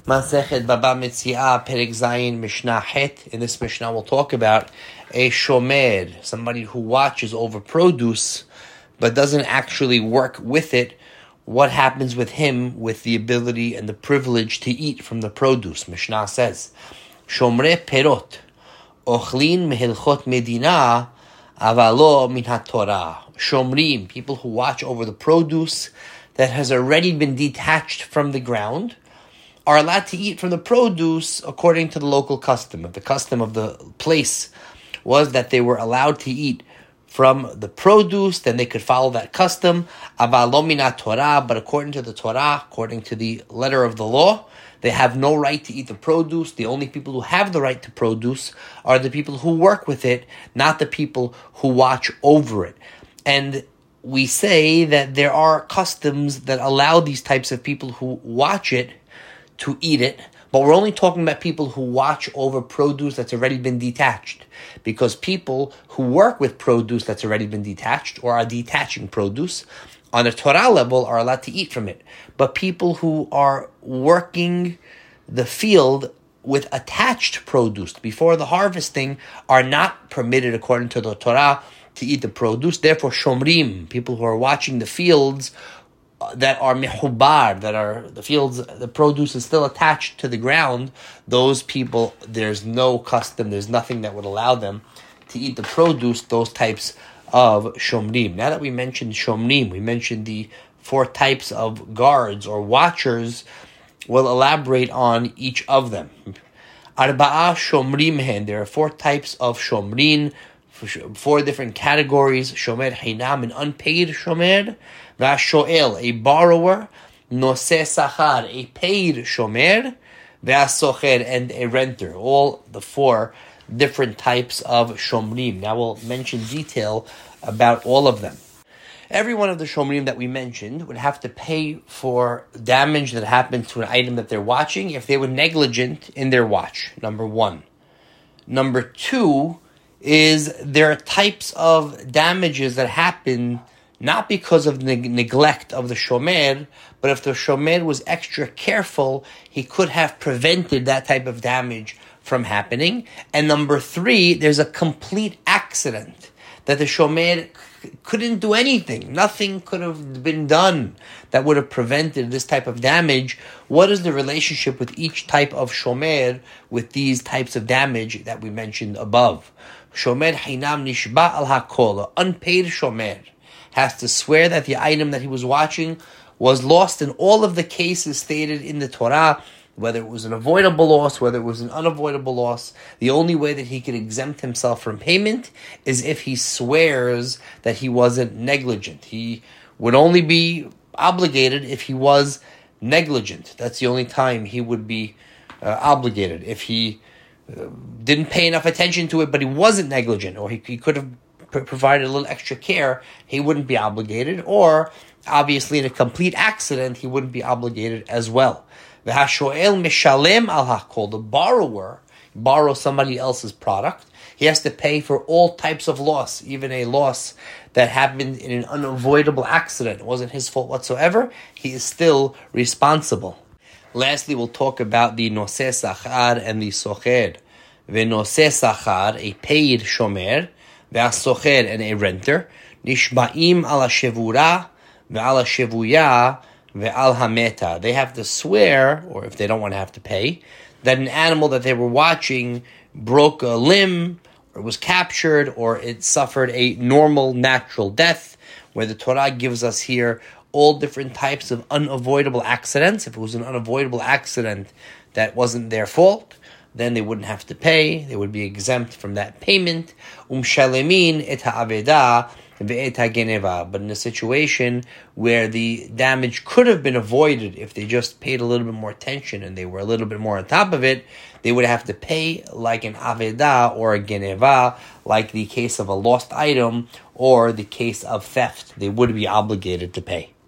Masechet Baba Metziah, Perek Zayin, Mishnah Het. In this Mishnah, we'll talk about a shomer, somebody who watches over produce, but doesn't actually work with it. What happens with him with the ability and the privilege to eat from the produce? Mishnah says, Shomre Perot, Ochlin Mehilchot Medina, Avalo Min HaTorah. Shomrim, people who watch over the produce that has already been detached from the ground, are allowed to eat from the produce according to the local custom. If the custom of the place was that they were allowed to eat from the produce, then they could follow that custom. Avalo min HaTorah, but according to the Torah, according to the letter of the law, they have no right to eat the produce. The only people who have the right to produce are the people who work with it, not the people who watch over it. And we say that there are customs that allow these types of people who watch it to eat it, but we're only talking about people who watch over produce that's already been detached, because people who work with produce that's already been detached or are detaching produce on a Torah level are allowed to eat from it. But people who are working the field with attached produce before the harvesting are not permitted according to the Torah to eat the produce. Therefore, shomrim, people who are watching the fields that are mehubar, that are the fields, the produce is still attached to the ground, those people, there's no custom, there's nothing that would allow them to eat the produce, those types of shomrim. Now that we mentioned shomrim, we mentioned the 4 types of guards or watchers. We'll elaborate on each of them. Arba'a shomrim hen, there are 4 types of shomrin, 4 different categories: shomer hinam, an unpaid shomer; v'ashoel, a borrower; noseh sachar, a paid shomer; v'asocher, and a renter. All the 4 different types of shomrim. Now we'll mention detail about all of them. Every one of the shomrim that we mentioned would have to pay for damage that happened to an item that they're watching if they were negligent in their watch, number 1. Number 2 is there are types of damages that happen not because of the neglect of the shomer, but if the shomer was extra careful, he could have prevented that type of damage from happening. And number 3, there's a complete accident that the shomer couldn't do anything. Nothing could have been done that would have prevented this type of damage. What is the relationship with each type of shomer with these types of damage that we mentioned above? Shomer hinam nishba al hakol, unpaid shomer, has to swear that the item that he was watching was lost in all of the cases stated in the Torah, whether it was an avoidable loss, whether it was an unavoidable loss. The only way that he could exempt himself from payment is if he swears that he wasn't negligent. He would only be obligated if he was negligent. That's the only time he would be obligated. If he didn't pay enough attention to it, but he wasn't negligent, or he could have provided a little extra care, he wouldn't be obligated. Or, obviously, in a complete accident, he wouldn't be obligated as well. The hashoel mishalem al hakol, the borrower borrows somebody else's product, he has to pay for all types of loss, even a loss that happened in an unavoidable accident. It wasn't his fault whatsoever. He is still responsible. Lastly, we'll talk about the noseh sachar and the socher. V'noseh sachar, a paid shomer, v'asocher, and a renter, nishba'im ala shevura, ve'ala shevuya, ve'al hameta. They have to swear, or if they don't want to have to pay, that an animal that they were watching broke a limb, or was captured, or it suffered a normal, natural death, where the Torah gives us here all different types of unavoidable accidents. If it was an unavoidable accident that wasn't their fault, then they wouldn't have to pay. They would be exempt from that payment. Shalemin et ha'aveda ve'et ha'geneva. But in a situation where the damage could have been avoided if they just paid a little bit more attention and they were a little bit more on top of it, they would have to pay like an aveda or a geneva, like the case of a lost item or the case of theft. They would be obligated to pay.